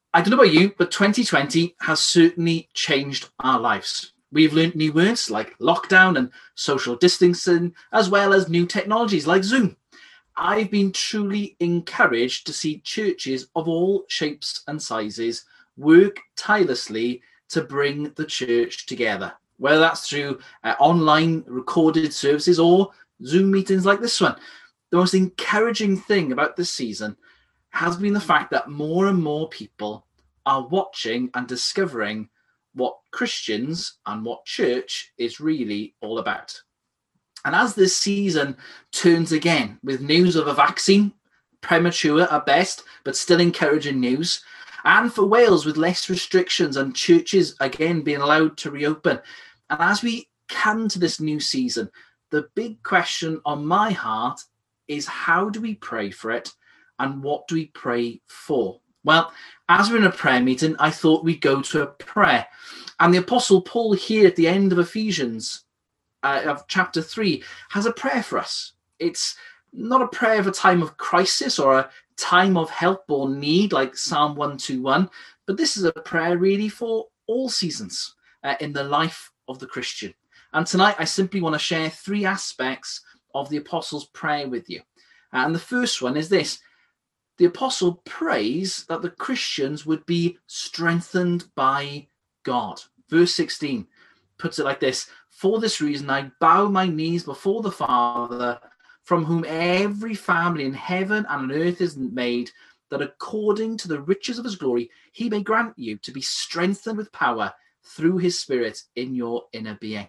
I don't know about you, but 2020 has certainly changed our lives. We've learned new words like lockdown and social distancing, as well as new technologies like Zoom. I've been truly encouraged to see churches of all shapes and sizes work tirelessly to bring the church together, whether that's through online recorded services or Zoom meetings like this one. The most encouraging thing about this season has been the fact that more and more people are watching and discovering what Christians and what church is really all about. And as this season turns again with news of a vaccine, premature at best, but still encouraging news, and for Wales with less restrictions and churches again being allowed to reopen. And as we come to this new season, the big question on my heart is, how do we pray for it? And what do we pray for? Well, as we're in a prayer meeting, I thought we'd go to a prayer. And the Apostle Paul here at the end of Ephesians, of chapter 3, has a prayer for us. It's not a prayer of a time of crisis or a time of help or need like Psalm 121, but this is a prayer really for all seasons in the life of the Christian. And tonight I simply want to share 3 aspects of the Apostle's prayer with you. And the first one is this. The Apostle prays that the Christians would be strengthened by God. Verse 16 puts it like this: "For this reason I bow my knees before the Father, from whom every family in heaven and on earth is made, that according to the riches of his glory he may grant you to be strengthened with power through his Spirit in your inner being."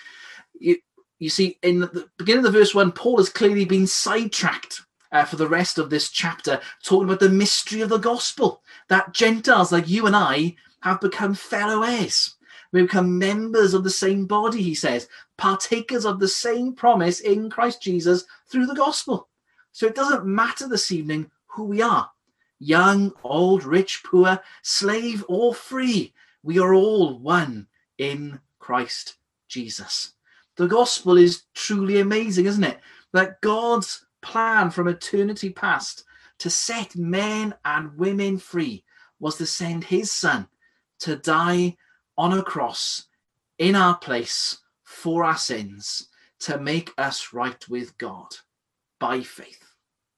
You see, in the beginning of the verse 1, Paul has clearly been sidetracked for the rest of this chapter, talking about the mystery of the gospel, that Gentiles like you and I have become fellow heirs. We become members of the same body, he says, partakers of the same promise in Christ Jesus through the gospel. So it doesn't matter this evening who we are, young, old, rich, poor, slave or free. We are all one in Christ Jesus. The gospel is truly amazing, isn't it? That God's plan from eternity past to set men and women free was to send his son to die on a cross in our place for our sins, to make us right with God by faith.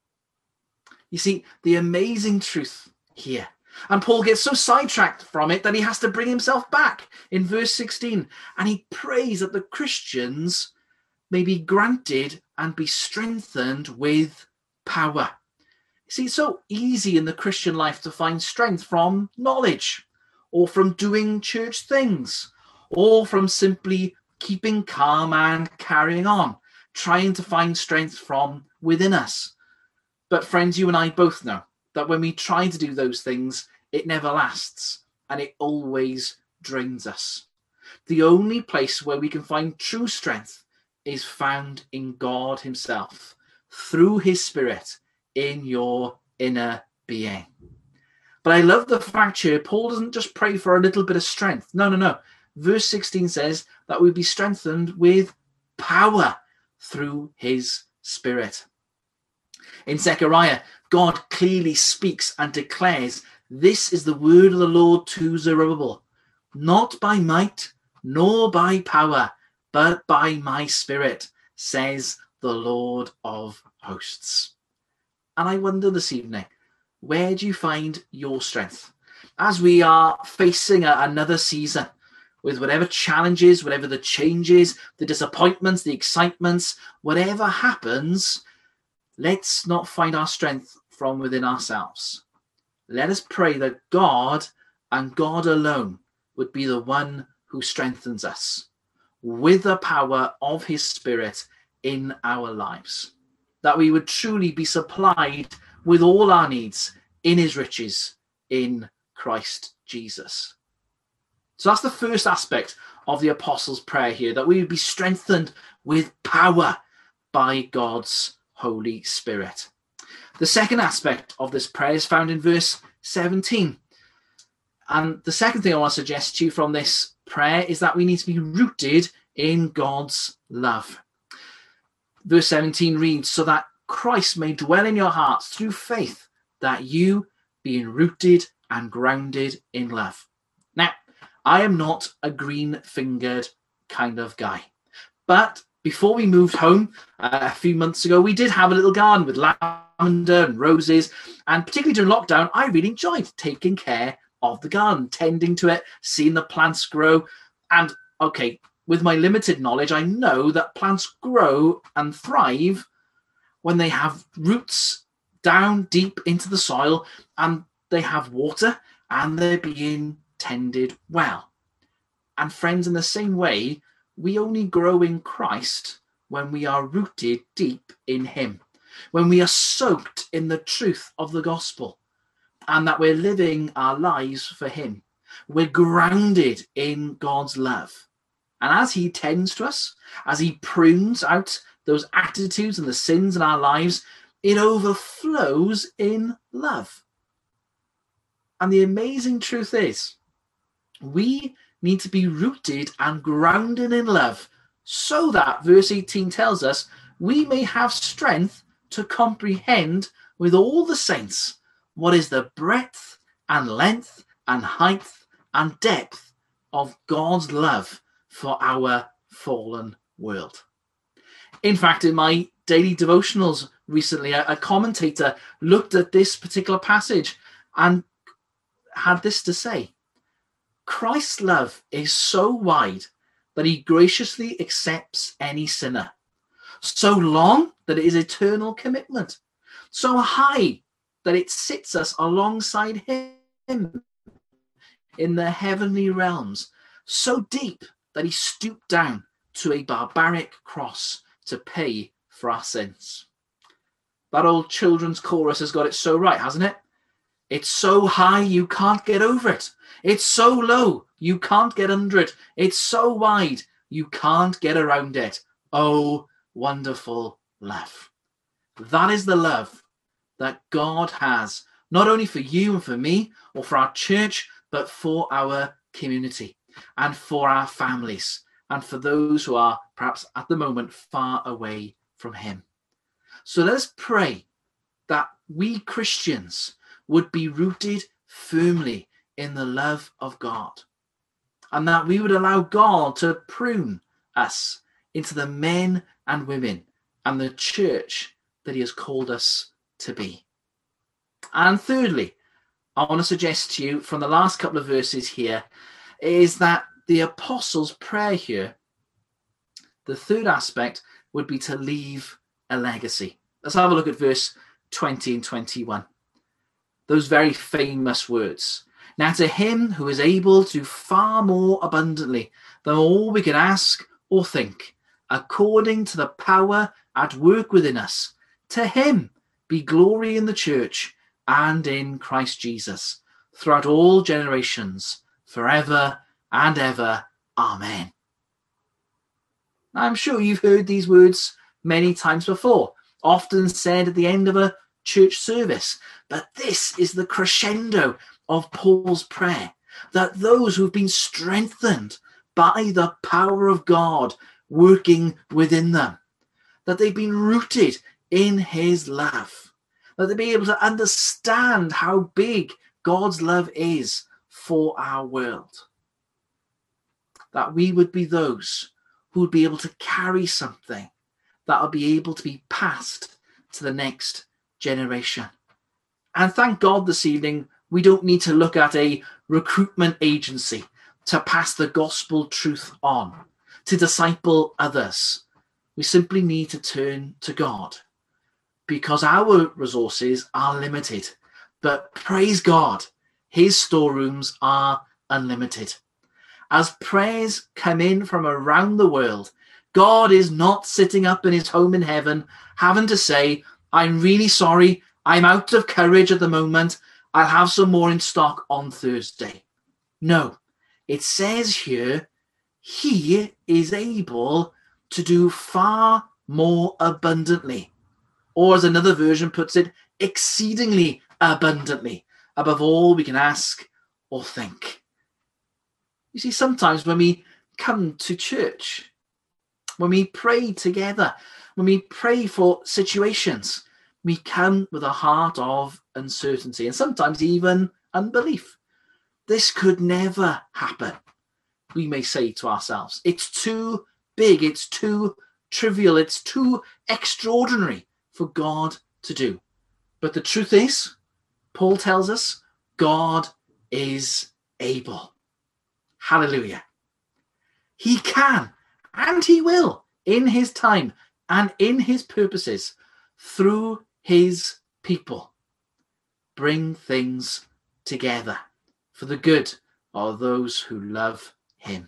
You see, the amazing truth here. And Paul gets so sidetracked from it that he has to bring himself back in verse 16. And he prays that the Christians may be granted and be strengthened with power. You see, it's so easy in the Christian life to find strength from knowledge, or from doing church things, or from simply keeping calm and carrying on, trying to find strength from within us. But friends, you and I both know that when we try to do those things, it never lasts, and it always drains us. The only place where we can find true strength is found in God himself, through his Spirit in your inner being. But I love the fact here, Paul doesn't just pray for a little bit of strength. No. Verse 16 says that we'll be strengthened with power through his Spirit. In Zechariah, God clearly speaks and declares, "This is the word of the Lord to Zerubbabel, not by might nor by power, but by my Spirit, says the Lord of hosts." And I wonder this evening, where do you find your strength? As we are facing another season, with whatever challenges, whatever the changes, the disappointments, the excitements, whatever happens, let's not find our strength from within ourselves. Let us pray that God and God alone would be the one who strengthens us with the power of his Spirit in our lives, that we would truly be supplied with all our needs in his riches in Christ Jesus. So that's the first aspect of the Apostles' prayer here, that we would be strengthened with power by God's Holy Spirit. The second aspect of this prayer is found in verse 17. And the second thing I want to suggest to you from this prayer is that we need to be rooted in God's love. Verse 17 reads, "So that Christ may dwell in your hearts through faith, that you, being rooted and grounded in love. Now, I am not a green-fingered kind of guy, but before we moved home a few months ago, we did have a little garden with lavender and roses, and particularly during lockdown, I really enjoyed taking care of the garden, tending to it, seeing the plants grow. And okay, with my limited knowledge, I know that plants grow and thrive when they have roots down deep into the soil and they have water and they're being tended well. And friends, in the same way, we only grow in Christ when we are rooted deep in him, when we are soaked in the truth of the gospel, and that we're living our lives for him. We're grounded in God's love. And as he tends to us, as he prunes out those attitudes and the sins in our lives, it overflows in love. And the amazing truth is, we need to be rooted and grounded in love so that, verse 18 tells us, we may have strength to comprehend with all the saints what is the breadth and length and height and depth of God's love for our fallen world. In fact, in my daily devotionals recently, a commentator looked at this particular passage and had this to say: Christ's love is so wide that he graciously accepts any sinner, so long that it is eternal commitment, so high that it sits us alongside him in the heavenly realms, so deep that he stooped down to a barbaric cross to pay for our sins. That old children's chorus has got it so right, hasn't it? It's so high you can't get over it. It's so low you can't get under it. It's so wide you can't get around it. Oh, wonderful love. That is the love that God has, not only for you and for me or for our church, but for our community and for our families and for those who are perhaps at the moment far away from him. So let's pray that we Christians would be rooted firmly in the love of God, and that we would allow God to prune us into the men and women and the church that he has called us to be. And thirdly, I want to suggest to you from the last couple of verses here is that the apostles' prayer here, the third aspect would be to leave a legacy. Let's have a look at verse 20 and 21. Those very famous words. Now to him who is able to do far more abundantly than all we can ask or think, according to the power at work within us, to him be glory in the church and in Christ Jesus, throughout all generations, forever and ever. Amen. I'm sure you've heard these words many times before, often said at the end of a church service. But this is the crescendo of Paul's prayer, that those who've been strengthened by the power of God working within them, that they've been rooted in his love, that they'll be able to understand how big God's love is for our world, that we would be those who would be able to carry something that will be able to be passed to the next generation. And thank God this evening, we don't need to look at a recruitment agency to pass the gospel truth on, to disciple others. We simply need to turn to God, because our resources are limited. But praise God, his storerooms are unlimited. As prayers come in from around the world, God is not sitting up in his home in heaven having to say, I'm really sorry, I'm out of courage at the moment, I'll have some more in stock on Thursday. No, it says here, he is able to do far more abundantly. Or as another version puts it, exceedingly abundantly, above all we can ask or think. You see, sometimes when we come to church, when we pray together, when we pray for situations, we come with a heart of uncertainty and sometimes even unbelief. This could never happen, we may say to ourselves. It's too big, it's too trivial, it's too extraordinary for God to do. But the truth is, Paul tells us, God is able. Hallelujah. He can and he will, in his time and in his purposes, through his people, bring things together for the good of those who love him.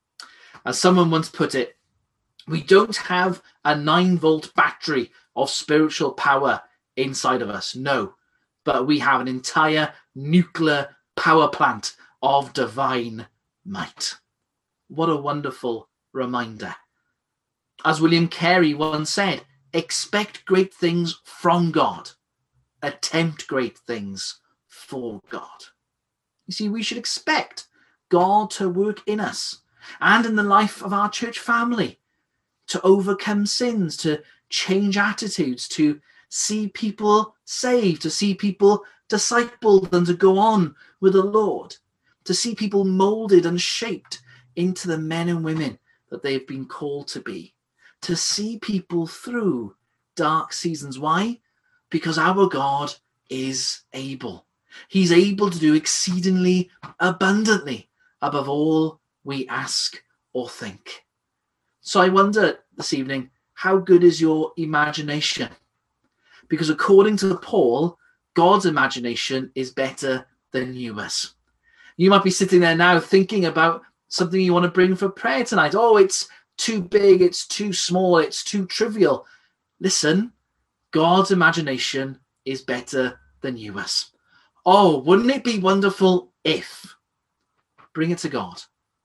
As someone once put it, we don't have a 9-volt battery of spiritual power inside of us, no, but we have an entire nuclear power plant of divine might. What a wonderful reminder. As William Carey once said, expect great things from God. Attempt great things for God. You see, we should expect God to work in us and in the life of our church family, to overcome sins, to change attitudes, to see people saved, to see people discipled and to go on with the Lord, to see people molded and shaped into the men and women that they've been called to be, to see people through dark seasons. Why? Because our God is able. He's able to do exceedingly abundantly above all we ask or think. So I wonder this evening, how good is your imagination? Because according to Paul, God's imagination is better than yours. You might be sitting there now thinking about something you want to bring for prayer tonight. Oh, it's too big, it's too small, it's too trivial. Listen, God's imagination is better than yours. Oh, wouldn't it be wonderful if? Bring it to God.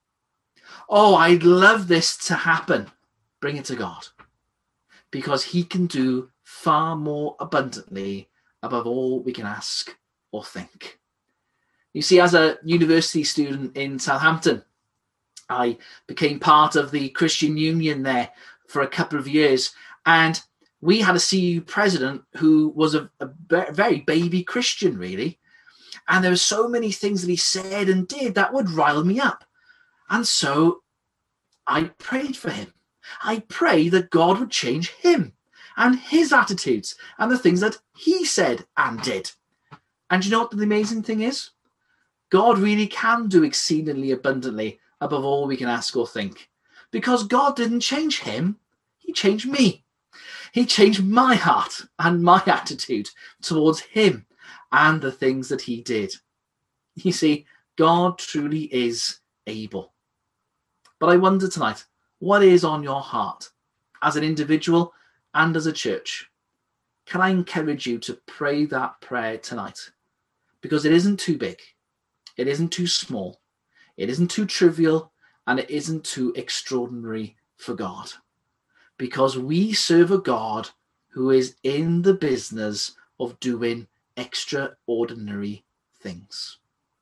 Oh, I'd love this to happen. Bring it to God. Because he can do far more abundantly above all we can ask or think. You see, as a university student in Southampton, I became part of the Christian Union there for a couple of years. And we had a CU president who was a very baby Christian, really. And there were so many things that he said and did that would rile me up. And so I prayed for him. I prayed that God would change him and his attitudes and the things that he said and did. And you know what the amazing thing is? God really can do exceedingly abundantly above all we can ask or think. Because God didn't change him, he changed me. He changed my heart and my attitude towards him and the things that he did. You see, God truly is able. But I wonder tonight, what is on your heart as an individual and as a church? Can I encourage you to pray that prayer tonight? Because it isn't too big. It isn't too small. It isn't too trivial. And it isn't too extraordinary for God. Because we serve a God who is in the business of doing extraordinary things.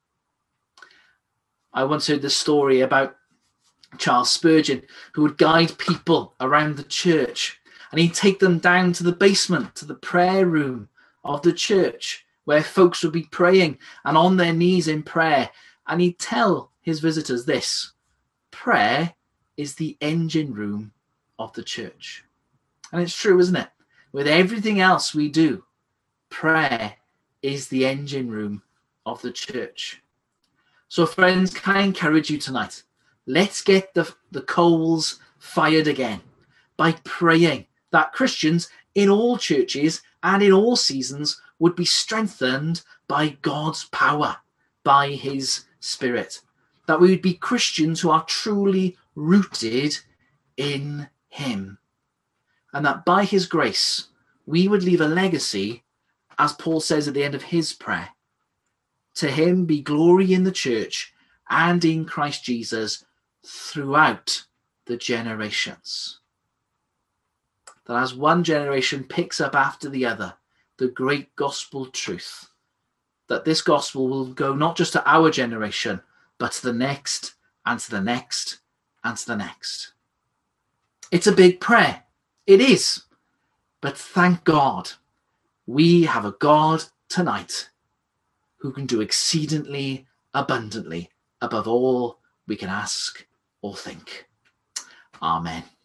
I once heard the story about Charles Spurgeon, who would guide people around the church, and he'd take them down to the basement, to the prayer room of the church, where folks would be praying and on their knees in prayer. And he'd tell his visitors this: prayer is the engine room of the church. And it's true, isn't it? With everything else we do, prayer is the engine room of the church. So friends, can I encourage you tonight? Let's get the coals fired again by praying that Christians in all churches and in all seasons would be strengthened by God's power, by his Spirit. That we would be Christians who are truly rooted in him. And that by his grace, we would leave a legacy, as Paul says at the end of his prayer. To him be glory in the church and in Christ Jesus throughout the generations. That as one generation picks up after the other the great gospel truth, that this gospel will go not just to our generation, but to the next and to the next and to the next. It's a big prayer. It is. But thank God, we have a God tonight who can do exceedingly abundantly above all we can ask or think. Amen.